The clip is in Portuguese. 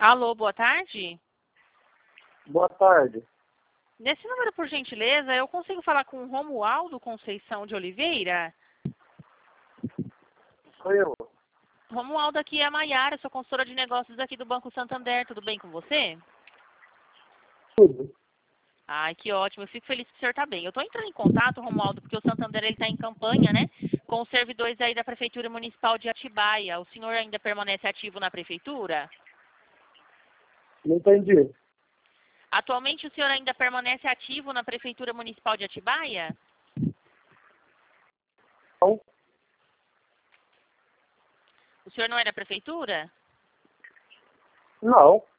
Alô, boa tarde. Boa tarde. Nesse número, por gentileza, eu consigo falar com o Romualdo Conceição de Oliveira? Sou eu. Romualdo, aqui é a Maiara, sou consultora de negócios aqui do Banco Santander. Tudo bem com você? Tudo. Ai, que ótimo. Eu fico feliz que o senhor está bem. Eu estou entrando em contato, Romualdo, porque o Santander está em campanha, né? Com os servidores aí da Prefeitura Municipal de Atibaia. O senhor ainda permanece ativo na Prefeitura? Não entendi. Atualmente o senhor ainda permanece ativo na Prefeitura Municipal de Atibaia? Não. O senhor não é da Prefeitura? Não.